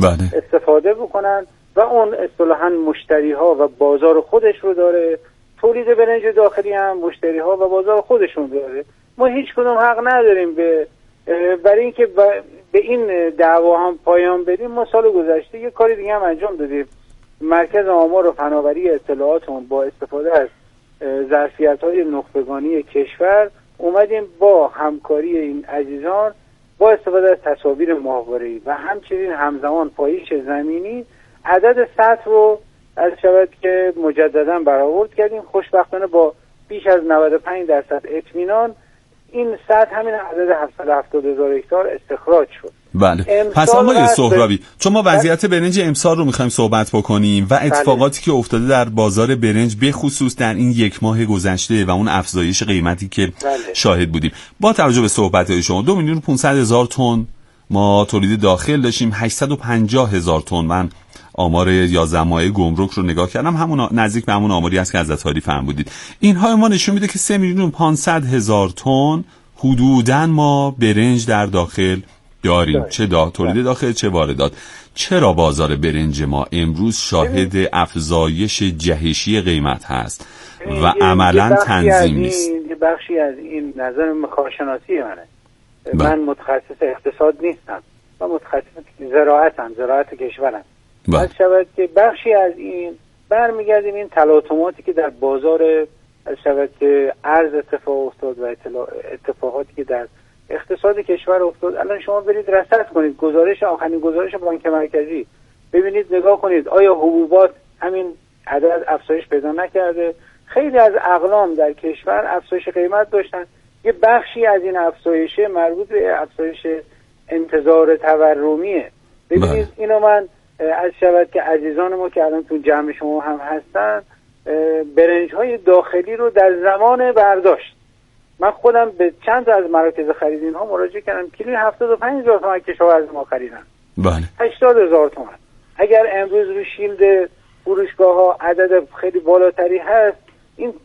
استفاده بکنن و اون اصطلاحاً مشتری ها و بازار خودش رو داره. تولید برنج داخلی هم مشتری ها و بازار خودشون داره. ما هیچ کدوم حق نداریم برای اینکه به این دعوا هم پایان بدیم. ما سال گذشته یه کاری دیگه هم انجام دادیم. مرکز آمار و فناوری اطلاعاتمون با استفاده از ظرفیت‌های نخبگانی کشور اومدیم با همکاری این عزیزان با استفاده از تصاویر ماهواره‌ای و همچنین همزمان پایش زمینی عدد سطح رو از شود که مجددا برآورد کردیم. خوشبختانه با بیش از 95% اطمینان این سطح همین عدد 770,000 هکتار استخراج شد. بله. پس آقای سهرابی، چون ما وضعیت برنج امسال رو میخوایم صحبت بکنیم و اتفاقاتی که افتاده در بازار برنج به خصوص در این یک ماه گذشته و اون افزایش قیمتی که شاهد بودیم، با توجه به صحبت‌های شما 2,500,000 تن ما تولید داخل داشتیم، 850,000 تن من آمار 11 ماهه گمرک رو نگاه کردم، همون نزدیک به همون آماری است که از عطاری فرمودید. اینها ما نشون میده که 3,500,000 تن حدوداً ما برنج در داخل داریم، چه تولید داخل چه واردات. چرا بازار برنج ما امروز شاهد افزایش جهشی قیمت هست و عملاً تنظیم نیست؟ بخشی از این نظر کارشناسی منه. من متخصص اقتصاد نیستم، من متخصص زراعت کشورم. از شود که بخشی از این برمیگردیم این تلاطماتی که در بازار از شود که ارز اتفاق افتاد و اتفاقاتی که در اقتصاد کشور افتاد. الان شما برید رصد کنید آخرین گزارش بانک مرکزی، ببینید نگاه کنید آیا حبوبات همین عدد افزایش پیدا نکرده؟ خیلی از اقلام در کشور افزایش قیمت داشتن. یه بخشی از این افزایش مربوط به افزایش انتظار تورمیه. ببینید اینو من از شود که عزیزان ما که الان تو جمع شما هم هستن برنج‌های داخلی رو در زمان برداشت، من خودم به چند تا از مراکز خرید اینها مراجعه کردم، کیلوی 75,000 تومان کشاورز ما خریدن. بله. 80,000 تومان. اگر امروز رو شیلد فروشگاه‌ها عدد خیلی بالاتری هست، این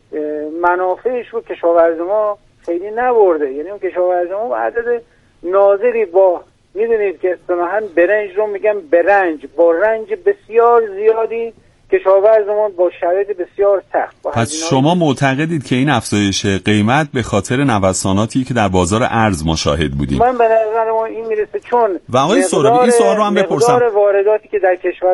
منافعش رو کشاورز ما خیلی نبرده. یعنی اون کشاورز ما عدد ناظری با میدونید که اصطلاحاً برنج رو میگم برنج با رنج بسیار زیادی کشاورزمون با شرایط بسیار سخت. پس شما معتقدید که این افزایش قیمت به خاطر نوساناتی که در بازار ارز ما شاهد بودیم؟ من به نظر ما این میرسه، چون و آقای سهرابی این سوال رو هم بپرسم، مقدار وارداتی که در کشور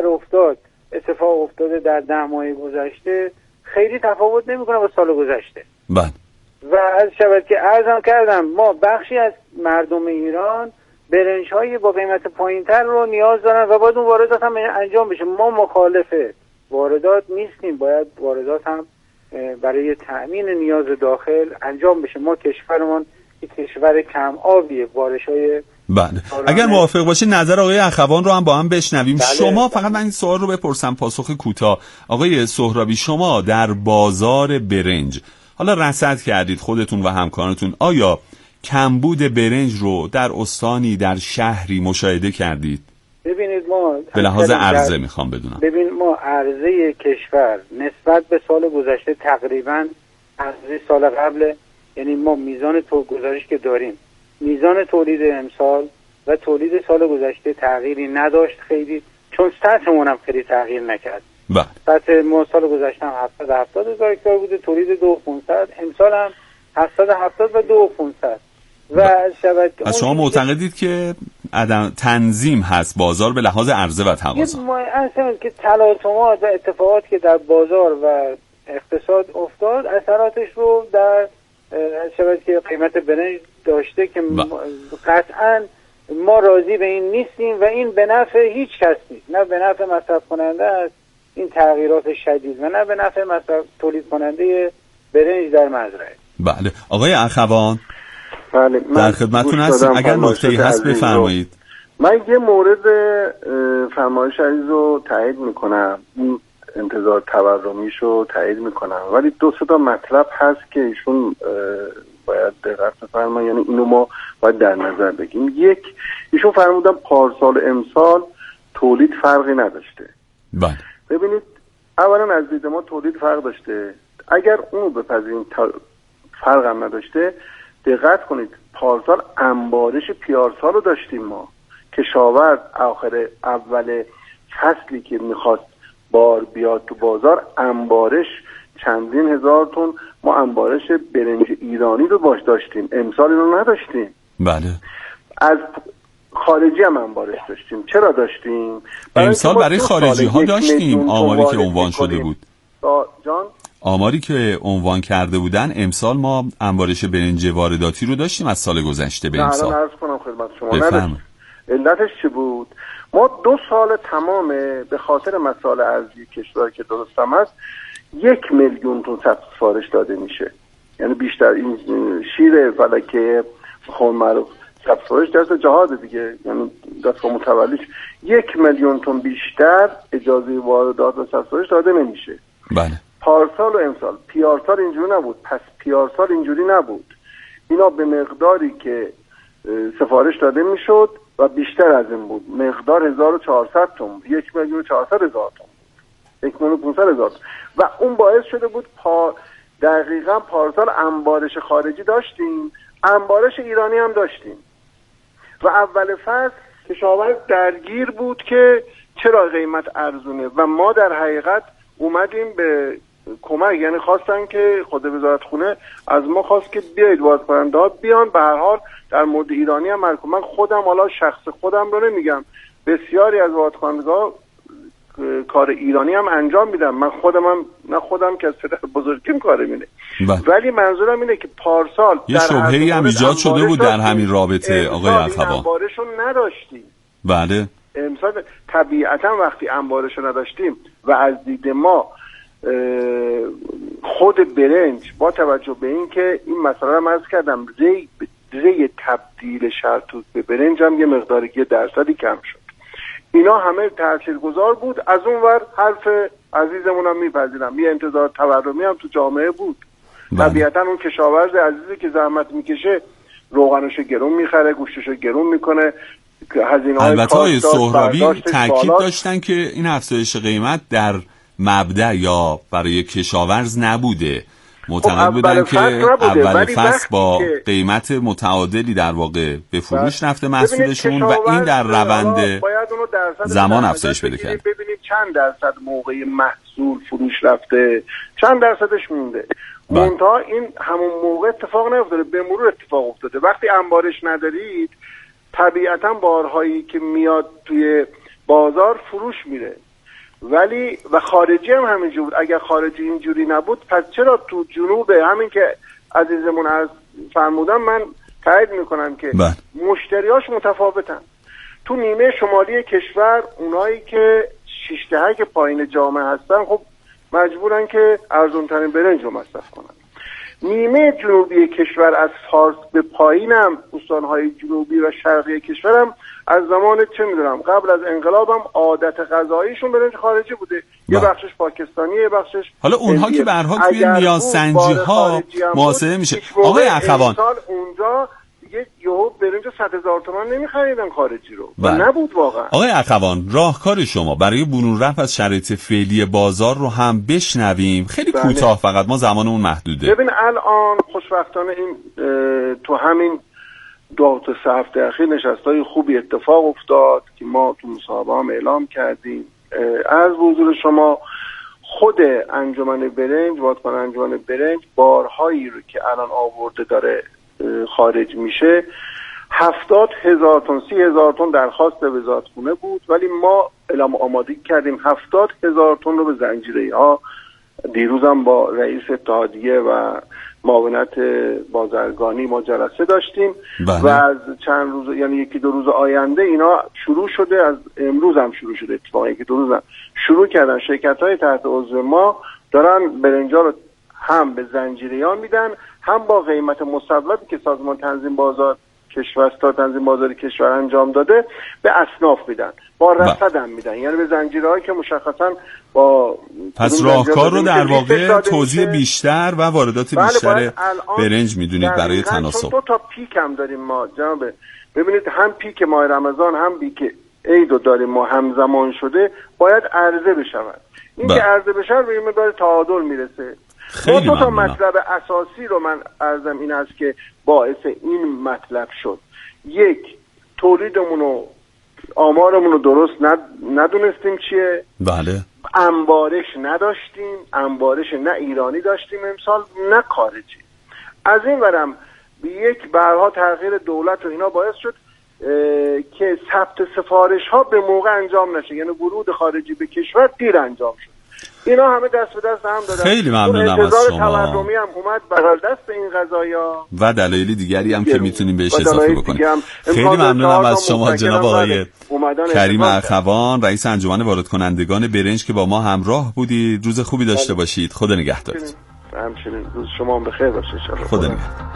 اتفاق افتاده در 10 ماه گذشته خیلی تفاوت نمیکنه با سال گذشته. بله. و از شود که عرضم کردم ما بخشی از مردم ایران برنج‌های با قیمت پایین‌تر رو نیاز دارن و باید اون واردات هم انجام بشه. ما مخالف واردات نیستیم، باید واردات هم برای تأمین نیاز داخل انجام بشه. ما کشورمون یک کشور کم آبیه، بارش‌های بله. اگر موافق باشه نظر آقای اخوان رو هم با هم بشنویم. شما فقط من این سوال رو بپرسم پاسخ کوتاه. آقای سهرابی، شما در بازار برنج حالا رصد کردید خودتون و همکارانتون، آیا کمبود برنج رو در استانی در شهری مشاهده کردید؟ ببینید ما به لحاظ عرضه میخوام بدونم. ببین ما عرضه کشور نسبت به سال گذشته تقریبا عرضه سال قبل، یعنی ما میزان گزارش که داریم، میزان تولید امسال و تولید سال گذشته تغییری نداشت خیلی، چون سطحمون هم خیلی تغییر نکرد. سطح ما سال گذشته هم 770,000 هکتار بوده، تولید 2,500، امسال هم 770 و 2,500. از شما معتقدید که عدم تنظیم هست بازار به لحاظ عرضه و تقاضا؟ اصلا که تلاطمات و اتفاقاتی که در بازار و اقتصاد افتاد اثراتش رو در شبکه که قیمت برنج داشته که قطعا ما راضی به این نیستیم و این به نفع هیچ کس نیست، نه به نفع مصرف کننده است این تغییرات شدید و نه به نفع تولید کننده برنج در مزرعه. بله. آقای اخوان، بله، در خدمتتون هستیم، اگر نکته‌ای هست بفرمایید. من یه مورد فرمایش عزیز رو تایید میکنم، این انتظار تورمیش رو تایید میکنم، ولی 2 تا مطلب هست که ایشون باید دقت بفرمایید، یعنی اینو ما باید در نظر بگیریم. یک، ایشون فرمودن پارسال امسال تولید فرقی نداشته. بله. ببینید اولا از دید ما تولید فرق داشته، اگر اونو بپذیریم فرق هم نداشته، دقت کنید پارسال انبارش پیارسال رو داشتیم ما کشاورز اول فصلی که میخواست بار بیاد تو بازار، انبارش چندین هزار تن، ما انبارش برنج ایرانی رو باش داشتیم، امسال اینو نداشتیم. بله. از خارجی هم انبارش داشتیم. چرا داشتیم؟ امسال برای خارجی ها داشتیم آماری که عنوان شده بود. جان؟ آماری که عنوان کرده بودن امسال ما انبارش برنج وارداتی رو داشتیم از سال گذشته به امسال. الان عرض کنم خدمت شما. علتش چی بود؟ ما 2 سال تمامه به خاطر مسائل ارزی کشور که درستم هست 1 میلیون تن سفارش داده میشه. یعنی بیشتر این شیر فلکه خون معروف سفارش دست جهاد دیگه، یعنی دست متولیش 1 میلیون تن بیشتر اجازه واردات و سفارش داده نمیشه. بله. پارسال و امسال، پیارسال اینجوری نبود، پس پیارسال اینجوری نبود. اینا به مقداری که سفارش داده میشد و بیشتر از این بود، مقدار 1400 تن، 1,400,000 تن، 1,500,000 و اون باعث شده بود دقیقاً پارسال انبارش خارجی داشتیم، انبارش ایرانی هم داشتیم و اول فصل کشاورز درگیر بود که چرا قیمت ارزونه و ما در حقیقت اومدیم به کمک، یعنی خواستن که خود وزارت خونه از ما خواست که بیایید واردکننده ها بیان. به هر حال در مورد ایرانی هم من خودم، حالا شخص خودم رو نمیگم، بسیاری از واردکننده ها کار ایرانی هم انجام میدم. من خودم که از پدر بزرگیم کار میده. ولی منظورم اینه که پارسال یه شبهه‌ای هم ایجاد شده بود در همین رابطه آقای اخوان. انبارشو نداشتیم. بله. امسال طبیعتا وقتی انبارشو نداشتیم و از دید ما خود برنج با توجه به این که این مسئله رو عرض کردم ری تبدیل شرطوط به برنج هم یه مقداری 1% کم شد. اینا همه تاثیرگذار بود. از اون ور حرف عزیزمون هم میپذیرم، یه انتظار تورمی هم تو جامعه بود. طبیعتا اون کشاورز عزیزی که زحمت میکشه روغنشو گرون میخره، گوشتشو گرون میکنه. البته های سهرابی تاکید داشتن که این افزایش قیمت در مبدأ یا برای کشاورز نبوده، معتقد بودن که اول فصل با قیمت متعادلی در واقع به فروش رفته محصولشون و این در روند زمان افزایش پیدا کرد. ببینید چند درصد موقع محصول فروش رفته، چند درصدش مونده. منتها این همون موقع اتفاق نیفتاده، به مرور اتفاق افتاده. وقتی انبارش ندارید طبیعتا بارهایی که میاد توی بازار فروش میره. ولی و خارجی هم همینجور بود. اگر خارجی اینجوری نبود پس چرا تو جنوب، همین که عزیزمون از فرمودن من تایید میکنم که مشتریاش متفاوتن. تو نیمه شمالی کشور اونایی که 6 دهک پایین جامعه هستن خب مجبورن که ارزان‌ترین برنج رو مصرف کنن. نیمه جنوبی کشور از فارس به پایینم، استانهای جنوبی و شرقی کشورم از زمان چه میدونم قبل از انقلابم عادت غذاییشون برنج خارجی بوده. یه بخشش پاکستانی، یه بخشش حالا اونها که به هر حال توی نیازسنجی ها محاسبه میشه. آقای اخوان اونجا دیگه یهو برنج 100,000 تومان نمیخریدن خارجی رو و نبود واقعا. آقای اخوان راهکار شما برای برون رفت از شرایط فعلی بازار رو هم بشنویم، خیلی کوتاه فقط، ما زمانمون محدوده. ببین الان خوشبختانه این تو همین 2-3 هفته اخیر نشستای خوبی اتفاق افتاد که ما تو مصاحبه هم اعلام کردیم. از حضور شما خود انجمن برنج، واردکننده انجمن برنج بارهایی رو که الان آورده داره خارج میشه 70,000 تن 30,000 تن درخواست به وزارت خونه بود، ولی ما اعلام آمادگی کردیم 70,000 تن رو به زنجیره‌ای ها. دیروزم با رئیس اتحادیه و معاونت بازرگانی ما جلسه داشتیم و از چند روز، یعنی 1-2 روز آینده اینا شروع شده. از امروز هم شروع شده، اتفاقا 1-2 روز هم شروع کردن. شرکت‌های تحت عضو ما دارن برنجا رو هم به زنجیره‌ها میدن، هم با قیمت مصوبی که سازمان تنظیم بازار کشور انجام داده به اصناف میدن، با رصد هم میدن، یعنی به زنجیرهایی که مشخصا با پس راهکار رو در واقع توزیع بیشتر و واردات بیشتر برنج میدونید برای تناسب. 2 تا پیک هم داریم ما جناب. ببینید هم پیک ماه رمضان هم پیک عید رو داریم ما، همزمان شده، باید عرضه بشود. این که عرضه بشه به این مقدار تعادل میرسه. ما 2 تا مطلب اساسی رو من عرضم این است که باعث این مطلب شد. 1 تولیدمون رو آمارمون رو درست ندونستیم چیه. بله. انبارش نداشتیم، انبارش نه ایرانی داشتیم امسال نه خارجی. از این ورم یک برها تغییر دولت و اینا باعث شد که ثبت سفارش ها به موقع انجام نشه، یعنی ورود خارجی به کشور دیر انجام شد. اینا همه دست به دست هم دادن. خیلی ممنونم از شما. تورمی هم اومد بغل دست این قضایا و دلایل دیگری هم که میتونیم بهش اضافه بکنیم. خیلی ممنونم از شما جناب آقای کریم اخوان، رئیس انجمن وارد کنندگان برنج که با ما همراه بودید. روز خوبی داشته باشید. خدا نگهدارت. همچنین روز شما هم بخیر باشه ان شاء الله. خدا نگهدار.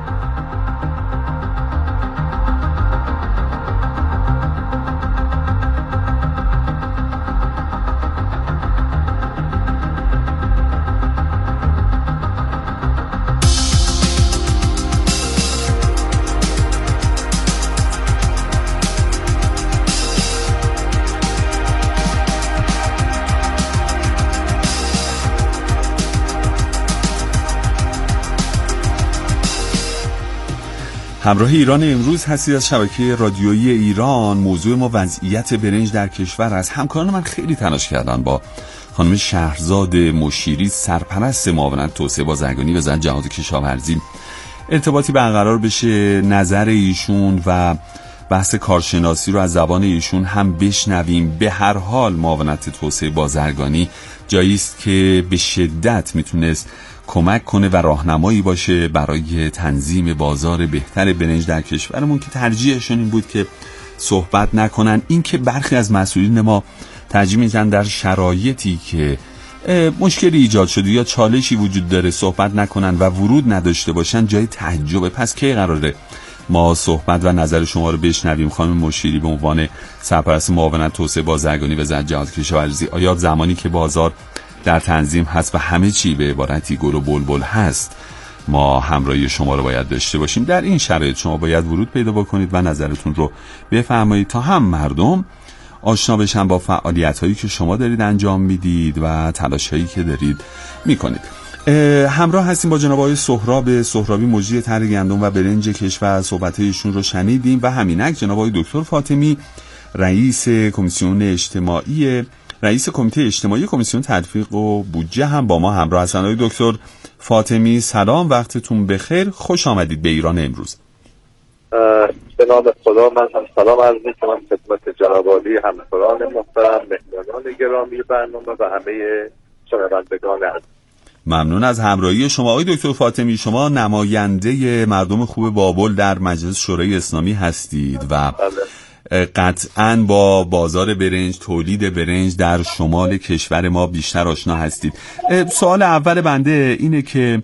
همراه ایران امروز هستید از شبکه رادیویی ایران. موضوع ما وضعیت برنج در کشور است. همکاران من خیلی تلاش کردن با خانم شهرزاد مشیری، سرپرست معاونت توسعه بازرگانی وزارت جهاد کشاورزی، ارتباطی برقرار بشه، نظر ایشون و بحث کارشناسی رو از زبان ایشون هم بشنویم. به هر حال معاونت توسعه بازرگانی جایی است که به شدت میتونست کمک کنه و راهنمایی باشه برای تنظیم بازار بهتر برنج در کشورمون که ترجیحشون این بود که صحبت نکنن. این که برخی از مسئولین ما ترجیح میدن در شرایطی که مشکلی ایجاد شده یا چالشی وجود داره صحبت نکنن و ورود نداشته باشن، جای تعجبه. پس کی قراره ما صحبت و نظر شما رو بشنویم؟ خانم مشیری به عنوان سرپرست معاونت توسعه بازرگانی وزارت جهاد کشاورزی، آیا زمانی که بازار در تنظیم هست و همه چی به عبارتی گل و بلبل هست ما همراهی شما رو باید داشته باشیم؟ در این شرایط شما باید ورود پیدا بکنید و نظرتون رو بفرمایید تا هم مردم آشنا بشن با فعالیت‌هایی که شما دارید انجام میدید و تلاش‌هایی که دارید میکنید. همراه هستیم با جناب آقای سهرابی، مجری طرح گندم و برنج کشور. صحبت‌هایشون رو شنیدیم و همینک جناب آقای دکتر فاطمی، رئیس کمیته اجتماعی کمیسیون تدفیق و بودجه هم با ما همراه هستند. آقای دکتر فاطمی سلام، وقتتون بخیر، خوش آمدید به ایران امروز. به نام خدا من هم سلام عرض می‌کنم خدمت جناب عالی، همکاران محترم، مهمانان گرامی برنامه و همه شنوندگان عزیز. ممنون از همراهی شما. آقای دکتر فاطمی، شما نماینده مردم خوب بابل در مجلس شورای اسلامی هستید و قطعاً با بازار برنج، تولید برنج در شمال کشور ما بیشتر آشنا هستید. سوال اول بنده اینه که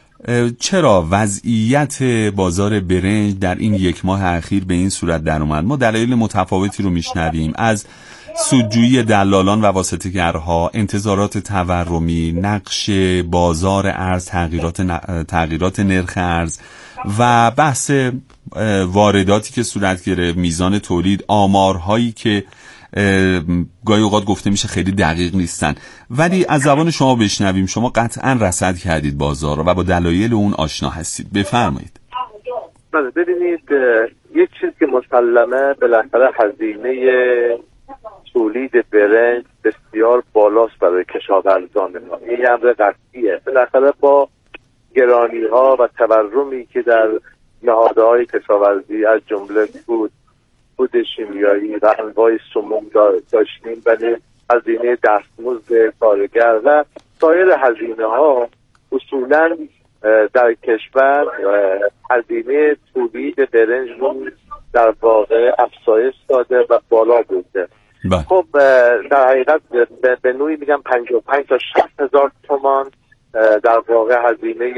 چرا وضعیت بازار برنج در این یک ماه اخیر به این صورت در اومد؟ ما دلایل متفاوتی رو میشنویم، از سودجویی دلالان و واسطه‌گرها، انتظارات تورمی، نقش بازار ارز، تغییرات نرخ ارز و بحث وارداتی که صورت گرفت، میزان تولید، آمارهایی که گاهی اوقات گفته میشه خیلی دقیق نیستن، ولی از زبان شما بشنویم. شما قطعا رصد کردید بازار و با دلایل اون آشنا هستید، بفرمایید. بله، ببینید یک چیز که مسلمه بالاخره هزینه تولید برنج بسیار بالاست برای کشاورزان ما. این امر قطعیه. بالاخره با گرانی ها و تورمی که در نهادهای کشاورزی از جمله بود شیمیایی و انواع سموم داشتیم، ولی هزینه دستمزد کارگر و سایر هزینه ها اصولا در کشور هزینه تولید برنج رو در واقع افزایش داده و بالا برده. خب در حقیقت به نوعی میگم 55 تا 60 هزار تومان در واقع هزینه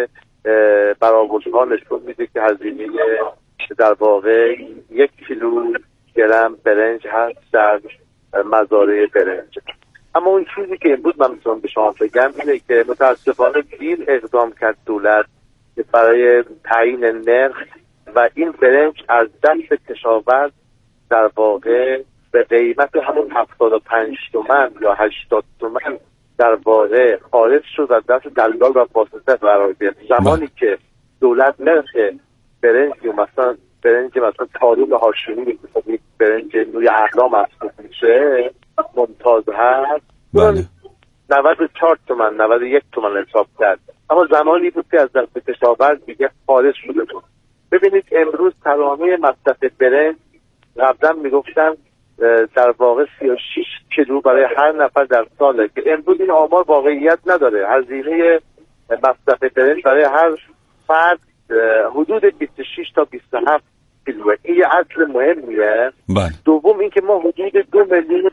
برآوردها نشون میده که هزینه در واقع 1 کیلوگرم برنج هست در مزارع برنج. اما اون چیزی که امروز من میتونم به شما بگم اینه که متاسفانه دیر اقدام کرد دولت برای تعیین نرخ و این برنج از دست کشاورز در واقع به قیمت همون 75 تومن یا 80 تومن در واقع خارج شد و دست دلال و واسطه قرار گرفت. زمانی که دولت نرخ برنج مثلا تاروب هاشمی برنج نوی اهلا محسوب میشه ممتاز هست. بله. 94 تومن 91 تومن حساب کرد، اما زمانی بود که از دست کشاورز دیگه خارج شده بود. ببینید امروز ترانه مصرف برنج قبلا میگفتن در واقع 36 کیلو برای هر نفر در ساله که امروز این آمار واقعیت نداره. هزینه مصرف برنج برای هر فرد حدود 26 تا 27 کیلوه. این یه اصل مهمیه. بله. دوم اینکه ما حدود 2 میلیون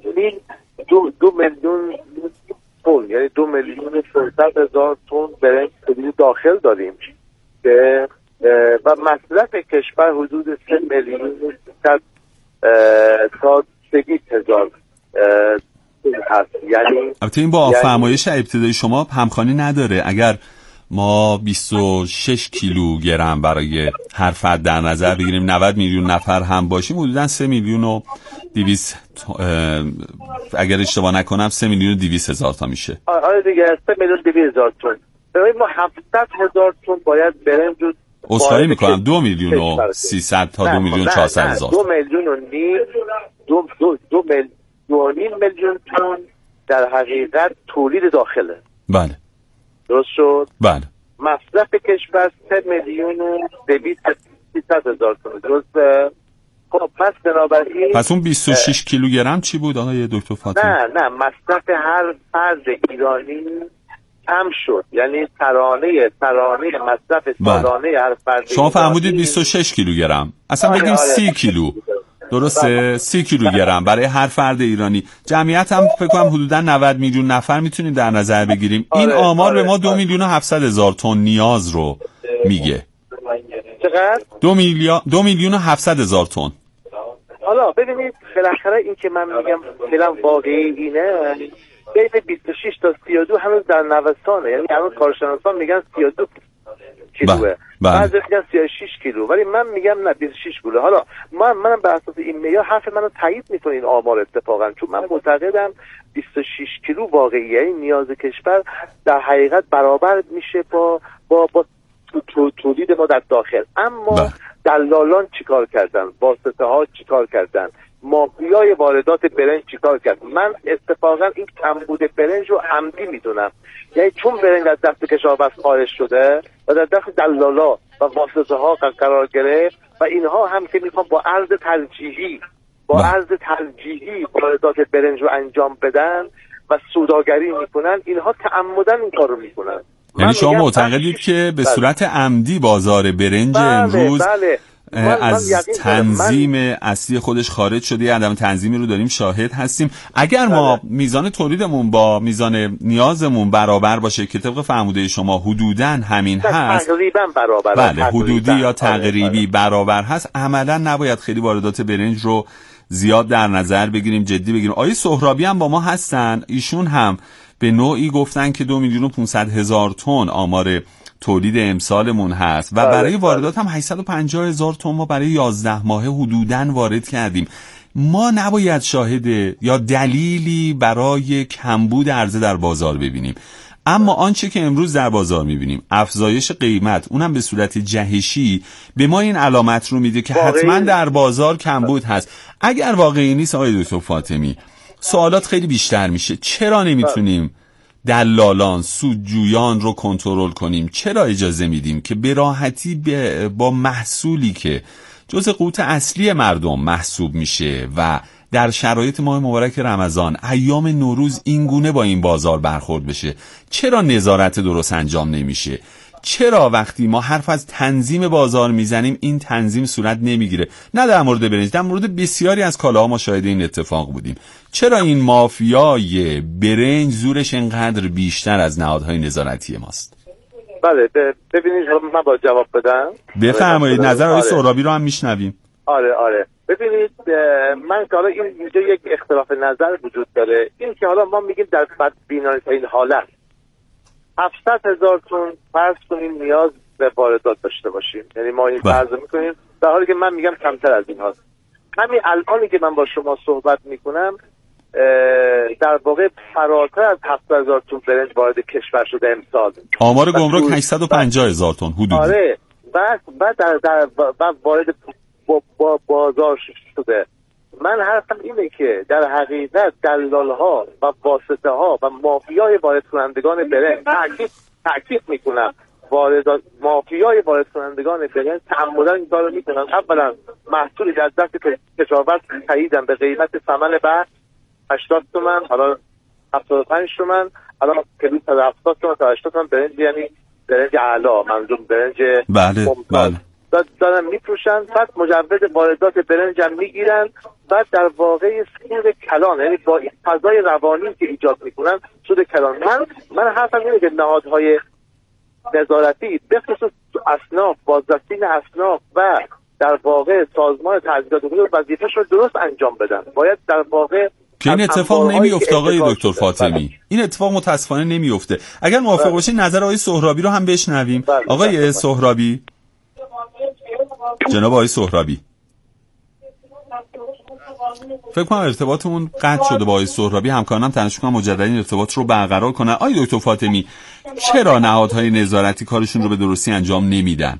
تن، یعنی 2,500,000 تن برنج داخل داریم و مصرف کشور حدود 3,000,000 تا 200,000 هست. یعنی البته این با فرمایش ابتدایی شما همخوانی نداره. اگر ما 26 کیلوگرم برای هر فرد در نظر بگیریم 90 میلیون نفر هم باشیم حدوداً 3,200,000 اگر اشتباه نکنم 3,200,000 تا میشه. آره دیگه 3,200,000 تن. ببین ما 700,000 تن باید برنج رو عذرخواهی میکنم 2,300,000 تا 2,400,000 2,5 میلیون تن در حقیقت تولید داخله. بله درست شد؟ بله. مصرف کشور 3,200,000 تن. درسته؟ خب پس بنابراین پس اون 26 کیلوگرم چی بود آقای دکتر فاطمی؟ نه مصرف هر فرد ایرانی کم شد. یعنی ترانه مصرف سالانه هر فرد شما فرمودید 26 کیلوگرم، اصلا بگیم 30 کیلو. درسته؟ 30 کیلوگرم برای هر فرد ایرانی. جمعیت هم فکر کنم حدوداً 90 میلیون نفر میتونیم در نظر بگیریم. این آمار به ما 2,700,000 تن نیاز رو میگه. چقدر؟ 2,700,000 تن. حالا ببینید بالاخره این که من میگم فعلا واقعی اینه، بین 26 تا 32 هنوز در نوسانه. یعنی هنوز کارشناسان میگن 32 کیلوه، بعضی میگن 36 کیلو، ولی من میگم نه 26 کیلو. حالا منم بر اساس این معیار حرف منو تایید میکنه این آمار اتفاقا، چون من معتقدم 26 کیلو واقعی، یعنی نیاز کشور در حقیقت برابر میشه با تولید ما در داخل. اما دلالان چیکار کردن؟ واسطه ها چیکار کردن؟ مافیای واردات برنج چیکار کرد؟ من اتفاقا این کمبود برنج رو عمدی میدونم. یعنی چون برنج از دست کشاورز خارج شده و در دست دلالا و واسطه ها قرار گرفت و اینها هم که میخوان با ارز ترجیحی واردات برنج رو انجام بدن و سوداگری میکنن، اینها تعمدن این کار رو میکنن. یعنی شما معتقدید که به صورت عمدی بازار برنج امروز از تنظیم اصلی خودش خارج شده، عدم تنظیمی رو داریم شاهد هستیم. اگر ما میزان تولیدمون با میزان نیازمون برابر باشه که طبق فرموده شما حدوداً همین هست، تقریبا برابر، بله حدودی یا تقریبی برابر هست، عملاً نباید خیلی واردات برنج رو زیاد در نظر بگیریم، جدی بگیریم. آقای سهرابی هم با ما هستن، ایشون هم به نوعی گفتن که 2,500,000 تن آمار تولید امسالمون هست و برای واردات هم 850,000 تن ما برای 11 ماهه حدوداً وارد کردیم. ما نباید شاهد یا دلیلی برای کمبود عرضه در بازار ببینیم. اما آنچه که امروز در بازار میبینیم، افزایش قیمت، اونم به صورت جهشی، به ما این علامت رو میده که حتما در بازار کمبود هست. اگر واقعی نیست آقای دکتر فاطمی، سوالات خیلی بیشتر میشه. چرا نمیتونیم دلالان، سودجویان رو کنترل کنیم؟ چرا اجازه میدیم که به راحتی با محصولی که جزء قوت اصلی مردم محسوب میشه و در شرایط ماه مبارک رمضان، ایام نوروز، این گونه با این بازار برخورد بشه؟ چرا نظارت درست انجام نمیشه؟ چرا وقتی ما حرف از تنظیم بازار میزنیم این تنظیم صورت نمیگیره؟ نه در مورد برنج، در مورد بسیاری از کالاها ما شاهد این اتفاق بودیم. چرا این مافیای برنج زورش اینقدر بیشتر از نهادهای نظارتی ماست؟ بله ببینید من با جواب بدم. بفرمایید، نظر آقای سهرابی رو هم میشنویم. آره ببینید، من که حالا اینجا یک اختلاف نظر وجود داره. این که حالا ما میگیم در بدبینانه‌ترین حالت 700,000 تن فرض کنیم نیاز به واردات داشته باشیم، یعنی ما این فرض میکنیم، در حالی که من میگم کمتر از این هست. همین الانی که من با شما صحبت میکنم در واقع فراتر از 7,000 تن برنج وارد کشور شده امسال. آمار گمرک 850,000 تن حدودی. آره، بعد وارد بازار شده من حرفم اینه که در حقیقت دلال‌ها و واسطه‌ها و مافیای وارد کنندگان برنج تأکید میکنم مافیای وارد کنندگان برنج تعمداً این کارو میکنن. اولا محصولی در دست کشاورز خریدن به قیمت ثمن بحث 80 تومن، حالا 75 تومن، الان کلی 170 تومن تا 80 تومن برنج، یعنی برنج اعلا، منظور برنج بله دارن میفروشن. بعد مجوز واردات برنج هم میگیرن. بعد در واقع سود کلان، یعنی با این فضای روانی که ایجاد میکنن سود کلان. من حرفم اینه که نهادهای نظارتی به خصوص اصناف، بازرسین اصناف و در واقع سازمان تجهیزات حقوقی وظیفه‌شون رو درست انجام بدن. باید در واقع که این اتفاق نمیفته آقای دکتر فاطمی. این اتفاق متاسفانه نمیفته. اگر موافق باشید نظر آقای سهرابی رو هم بشنویم. آقای سهرابی، جناب آقای سهرابی، فکر کنم ارتباطمون قطع شده با آقای سهرابی. همکارانم تلاش می‌کنن مجددا این ارتباط رو برقرار کنن. آقای دکتر فاطمی، چرا نهادهای نظارتی کارشون رو به درستی انجام نمیدن؟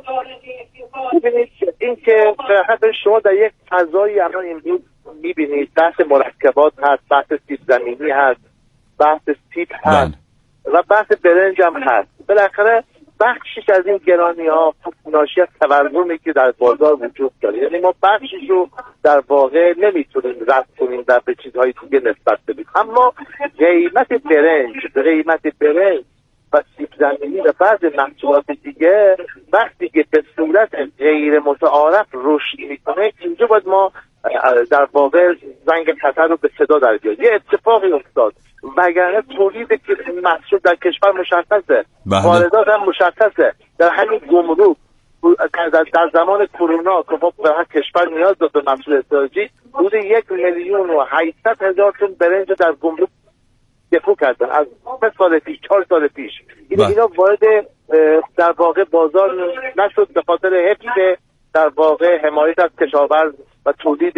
ببینید این که به شما در یک فضایی الان می‌بینید بحث مرکبات هست، بحث سیب زمینی هست، بحث سیب هست و بحث برنج هم هست. بالاخره بخشش از این گرانی‌ها ناشی از تورمی که در بازار وجود داره، یعنی ما بخشش رو در واقع نمیتونیم رد کنیم و به چیزهای دیگه نسبت بدیم. اما قیمت برنج و سیب زمینی و بعض محصولات دیگه وقتی که به صورت غیر متعارف رشد میکنه، اینجا باید ما در واقع زنگ خطر رو به صدا در بیاریم. یه اتفاقی افتاد، وگرنه تولید محصول در کشور مشخصه، واردات هم مشخصه. در همین گمرک در زمان کرونا که ما به هر کشور نیاز داشت به محصول استراتژیک، حدود 1,800,000 تن برنج در گمرک دفع کردن از 4 سال پیش. اینا وارد در واقع بازار نشد به خاطر حفظ در واقع حمایت از کشاورز و تولید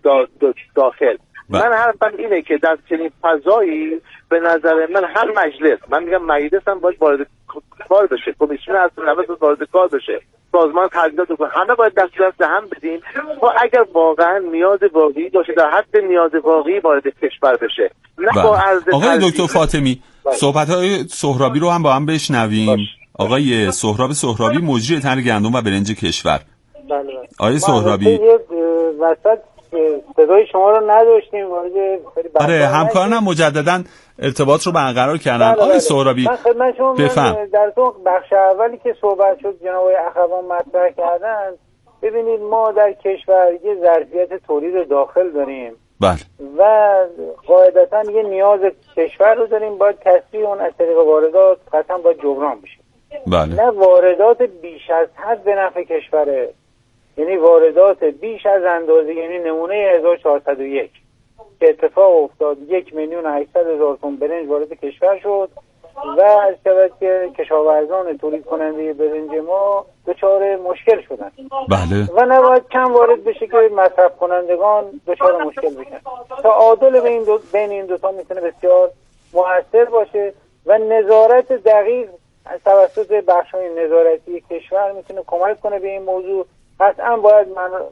داخل. من حرفم اینه که در چنین فضایی به نظر من هر مجلس، من میگم مجلس هم باید وارد کار بشه، کمیسیون اصل نوست وارد کار بشه، سازمان تجهیزات حقوقی، همه باید دست هم بدیم و اگر واقعا نیاز واقعی باشه در حد نیاز واقعی وارد کشور بشه، نه با عرض. آقای دکتر فاطمی، صحبت‌های سهرابی رو هم با هم بشنویم. آقای سهرابی مجری طرح گندم و برنج کشور. آقای سهرابی، وسط صدای شما رو نداشتیم. آره، همکارانم مجددا ارتباط رو برقرار کردن. آقای سهرابی، بفهم. در تو بخش اولی که صحبت شد جناب آقای اخوان مطرح کردن، ببینید ما در کشور یه ظرفیت تولید داخل داریم. بله. و قاعدتا یه نیاز کشور رو داریم، باید تصفیه اون از طریق واردات قطعا باید جبران بشه. بله. نه واردات بیش از حد به نفع کشوره، یعنی واردات بیش از اندازه، یعنی نمونه 1401 که اتفاق افتاد 1,800,000 تن برنج وارد کشور شد و از شبکه که کشاورزان تولید کننده برنج ما دچار مشکل شدن. بله. و نباید کم وارد بشه که مصرف کنندگان دچار مشکل بشن. تعادل بین این دوتا میتونه بسیار مؤثر باشه و نظارت دقیق از توسط بخش‌های نظارتی کشور میتونه کمک کنه به این موضوع. قطعا باید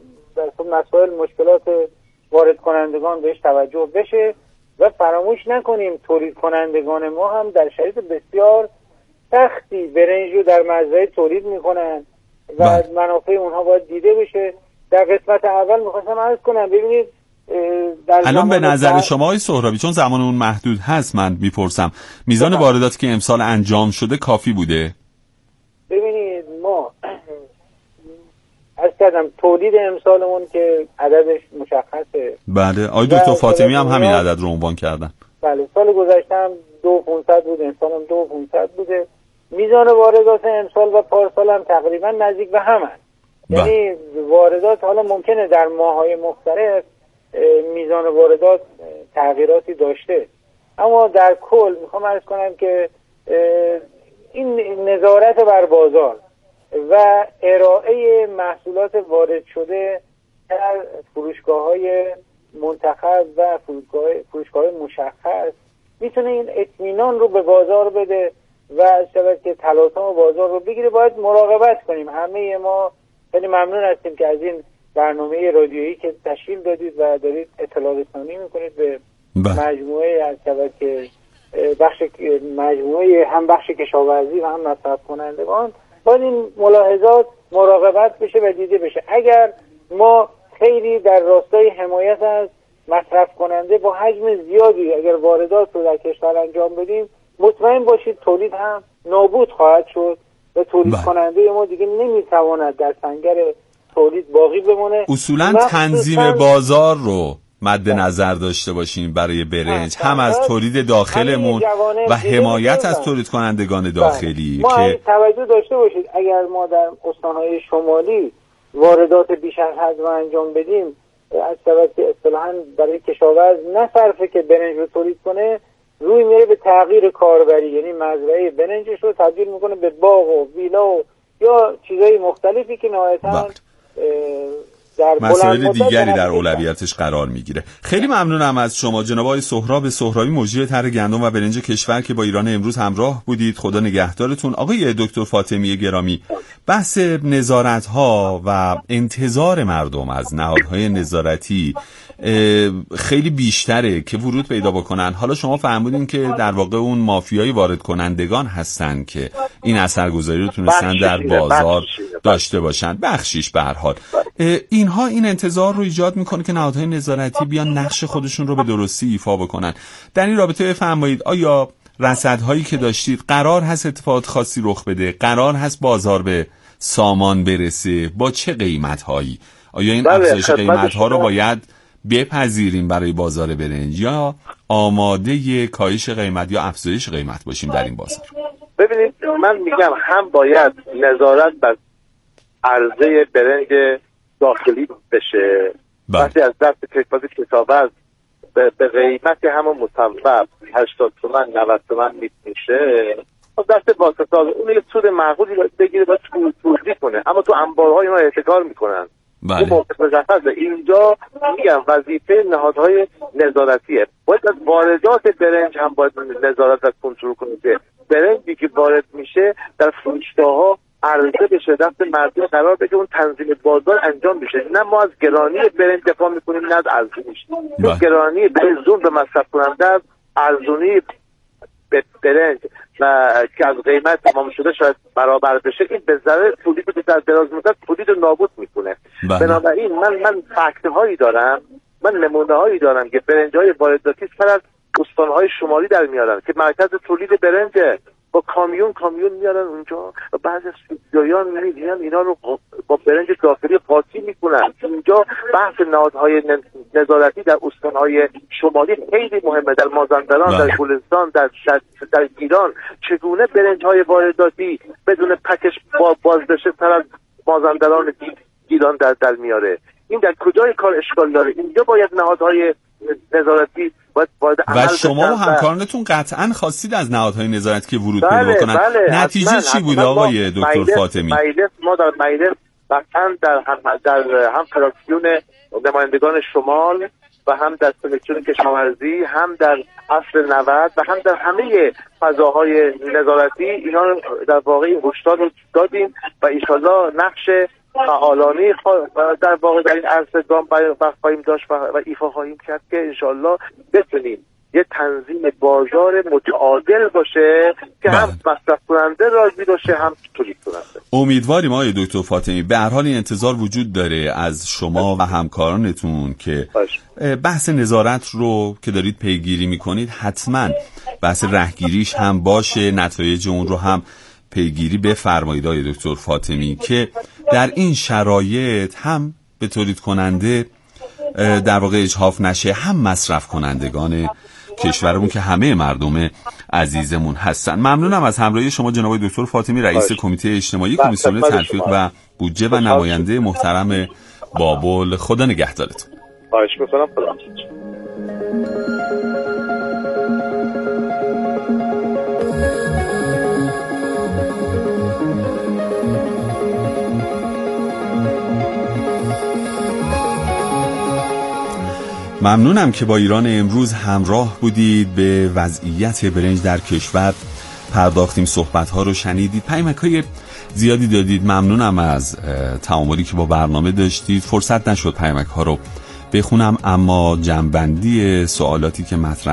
مسائل مشکلات وارد کنندگان بهش توجه بشه و فراموش نکنیم تولید کنندگان ما هم در شرایط بسیار سختی برنج رو در مزرعه تولید میکنن و منافع اونها باید دیده بشه. در قسمت اول میخواستم عرض کنم، ببینید الان به نظر شما آقای سهرابی، چون زمانمون محدود هست، من میپرسم میزان وارداتی که امسال انجام شده کافی بوده؟ ببینید ما از کردم تولید امسالمون که عددش مشخصه. بله، آقای دکتر فاطمی هم همین عدد رو عنوان کردن. بله، سال گذشته هم 2,500 بود، امسال هم 2,500 بوده. میزان واردات امسال و پارسال هم تقریبا نزدیک به هم هست. یعنی واردات حالا ممکنه در ماه‌های مختلف میزان واردات تغییراتی داشته، اما در کل میخوام عرض کنم که این نظارت بر بازار و ارائه محصولات وارد شده در فروشگاه‌های منتخب و فروشگاه‌های مشخص میتونه این اطمینان رو به بازار بده و از شبکه تلاطم بازار رو بگیره. باید مراقبت کنیم. همه ما خیلی ممنون هستیم که از این برنامه رادیویی که تشکیل دادید و دارید اطلاع رسانی میکنید به مجموعه از که بخش مجموعه هم بخش کشاورزی و هم مصرف کنندگان، باید این ملاحظات مراقبت بشه و دیده بشه. اگر ما خیلی در راستای حمایت از مصرف کننده با حجم زیادی اگر واردات رو در کشور انجام بدیم، مطمئن باشید تولید هم نابود خواهد شد و تولید کننده ما دیگه نمیتواند در سنگر تولید باقی بمونه. اصولا تنظیم بازار رو مد نظر داشته باشیم برای برنج، هم از تولید داخلمون و حمایت از تولید کنندگان داخلی. ما که توجه داشته باشید اگر ما در استانهای شمالی واردات بیش از حد رو انجام بدیم، از سبب که اصطلاحاً برای کشاورز نصرفه که برنج رو تولید کنه، روی میره به تغییر کاربری، یعنی مزرعه برنجش رو تبدیل میکنه به باغ و ویلا و یا چیزای مختلفی که نهایتاً مسائل دیگری در اولویتش قرار میگیره. خیلی ممنونم از شما جناب آقای سهراب سهرابی، مجری طرح گندم و برنج کشور که با ایران امروز همراه بودید. خدا نگهدارتون. آقای دکتر فاطمی گرامی، بحث نظارت ها و انتظار مردم از نهادهای نظارتی خیلی بیشتره که ورود پیدا بکنن. حالا شما فرمودین که در واقع اون مافیای وارد کنندگان هستن که این اثرگذاری رو تونستن در بازار داشته باشن، بخشیش به هر حال. اینها این انتظار رو ایجاد میکنه که نهادهای نظارتی بیان نقش خودشون رو به درستی ایفا بکنن. در این رابطه بفرمایید آیا رصدهایی که داشتید قرار هست اتفاقات خاصی رخ بده؟ قرار هست بازار به سامان برسه؟ با چه قیمت‌هایی؟ آیا این افزایش قیمت‌ها رو باید بپذیریم برای بازار برنج یا آماده کاهش قیمت یا افزایش قیمت باشیم در این بازار؟ ببینید من میگم هم باید نظارت بر عرضه برنج داخلی بشه، وقتی از دست کشاورز به قیمت همون مصوب 80 تومن 90 تومن میشه، دست واسطه اون یه سود معقولی بگیره و توزیع کنه، اما تو انبارهای اینا احتکار میکنن. اینجا میگم وظیفه نهادهای نظارتیه. باید از واردات برنج هم باید نظارت و کنترل کنه که برنجی که وارد میشه در فروشگاه‌ها عرضه بشه، دست مردم قرار بگه اون تنظیم بازار انجام بشه. نه ما از گرانی برنج دفاع میکنیم نه از ارزونیش. گرانی برنج به مصرف کننده از ارزونی برنج و که از قیمت تمام شده شاید برابر بشه، این به ضرر تولید رو در دراز مدت تولید رو نابود میکنه. بنابراین من فکت هایی دارم، من نمونه هایی دارم که برنج های وارداتی سر از استان های شمالی در میارن که مرکز تولید برنج با کامیون میارن اونجا و بعضی از سودجویان میان اینا رو با برنج داخلی قاطی میکنن. اینجا بحث نهادهای نظارتی در استانهای شمالی خیلی مهمه. در مازندران، در گلستان، در ایران چگونه برنج های وارداتی بدون پکش باز بشه سر از مازندران ایران در میاره. این در کجای کار اشکال داره؟ اینجا باید نهادهای نظارتی و شما و همکارانتون قطعا خواستید از نهادهای نظارتی که ورود پیدا بکنن. نتیجه چی بود آقای دکتر فاطمی؟ ما در مجلس قطعا در هم فراکسیون نمایندگان شمال و هم در سلکسیون کشاورزی، هم در عصر 90 و هم در همه فضاهای نظارتی اینا رو در واقع هشدار دادیم و انشالله نقش فعالانی در واقع در این عرصه گام خواهیم داشت و ایفا خواهیم کرد که انشالله بتونیم یه تنظیم بازار متعادل باشه که هم مصرف کننده راضی باشه هم تولید کننده. امیدواریم آقای دکتر فاطمی. به هر حال این انتظار وجود داره از شما و همکارانتون که بحث نظارت رو که دارید پیگیری میکنید حتما بحث رهگیریش هم باشه، نتایج اون رو هم پیگیری بفرمایید آقای دکتر فاطمی که در این شرایط هم به تولید کننده در واقع اجحاف نشه، هم مصرف کنندگان کشورمون که همه مردم عزیزمون هستن. ممنونم از همراهی شما جناب دکتر فاطمی، رئیس کمیته اجتماعی کمیسیون تلفیق و بودجه و نماینده محترم بابل. خدا نگهدارتون. خواهش می‌کنم. ممنونم که با ایران امروز همراه بودید. به وضعیت برنج در کشور پرداختیم، صحبت ها رو شنیدید، پیامک های زیادی دادید. ممنونم از تعاملی که با برنامه داشتید. فرصت نشد پیامک ها رو بخونم، اما جمع‌بندی سوالاتی که مطرح